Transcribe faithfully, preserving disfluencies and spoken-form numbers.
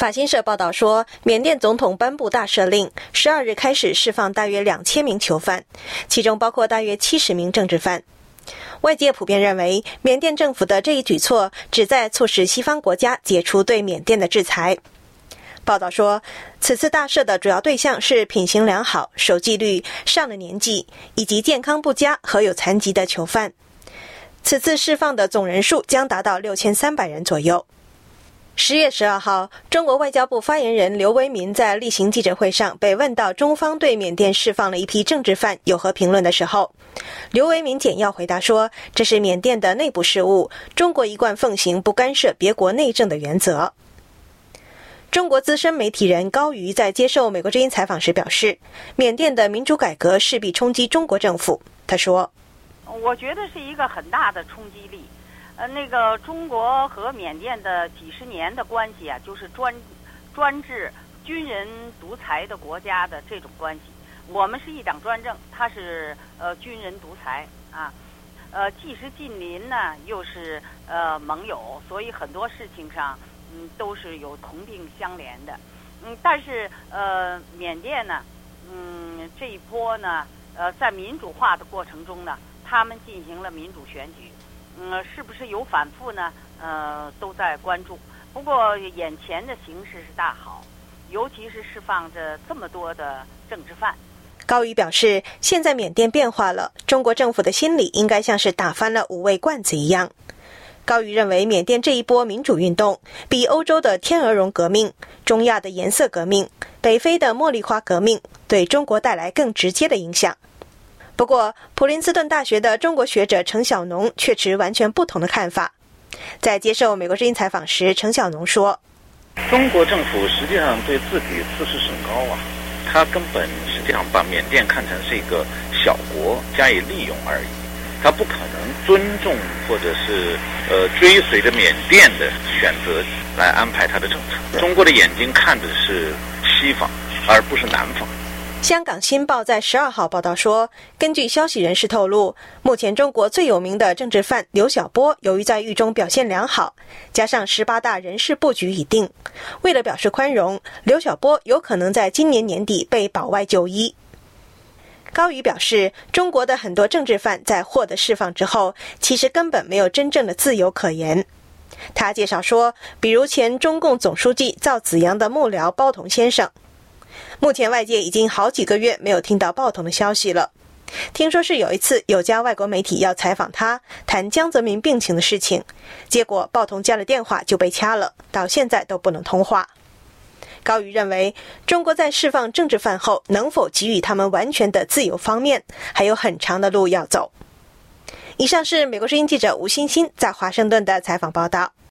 法新社报道说，缅甸总统颁布大赦令，十二日开始释放大约两千名囚犯，其中包括大约七十名政治犯。外界普遍认为，缅甸政府的这一举措旨在促使西方国家解除对缅甸的制裁。报道说，此次大赦的主要对象是品行良好、守纪律、上了年纪以及健康不佳和有残疾的囚犯。此次释放的总人数将达到六千三百人左右。十月十二号，中国外交部发言人刘维民在例行记者会上被问到中方对缅甸释放了一批政治犯有何评论的时候，刘维民简要回答说，这是缅甸的内部事务，中国一贯奉行不干涉别国内政的原则。中国资深媒体人高瑜在接受美国之音采访时表示，缅甸的民主改革势必冲击中国政府。他说， 我觉得是一个很大的冲击力。呃，那个中国和缅甸的几十年的关系啊，就是专专制军人独裁的国家的这种关系。我们是一党专政，他是呃军人独裁啊，呃既是近邻呢，又是呃盟友，所以很多事情上嗯都是有同病相怜的。嗯，但是呃缅甸呢，嗯这一波呢，呃在民主化的过程中呢，他们进行了民主选举。嗯，是不是有反复呢？呃，都在关注。不过眼前的形势是大好，尤其是释放着这么多的政治犯。 高瑜表示，现在缅甸变化了，中国政府的心理应该像是打翻了五味罐子一样。高瑜认为，缅甸这一波民主运动比欧洲的天鹅绒革命、中亚的颜色革命、北非的茉莉花革命对中国带来更直接的影响。不过，普林斯顿大学的中国学者程晓农却持完全不同的看法。在接受美国之音采访时，程晓农说， 中国政府实际上对自己自视甚高啊，他根本实际上把缅甸看成是一个小国加以利用而已，他不可能尊重或者是呃追随着缅甸的选择来安排他的政策。中国的眼睛看的是西方，而不是南方。 香港新报在十二号报道说，根据消息人士透露，目前中国最有名的政治犯刘晓波由于在狱中表现良好，加上十八大人事布局已定，为了表示宽容，刘晓波有可能在今年年底被保外就医。高瑜表示，中国的很多政治犯在获得释放之后，其实根本没有真正的自由可言。他介绍说，比如前中共总书记赵紫阳的幕僚包同先生，目前外界已经好几个月没有听到鲍同的消息了。听说是有一次有家外国媒体要采访他，谈江泽民病情的事情，结果鲍同接了电话就被掐了，到现在都不能通话。高瑜认为，中国在释放政治犯后能否给予他们完全的自由方面，还有很长的路要走。以上是美国之音记者吴欣欣在华盛顿的采访报道。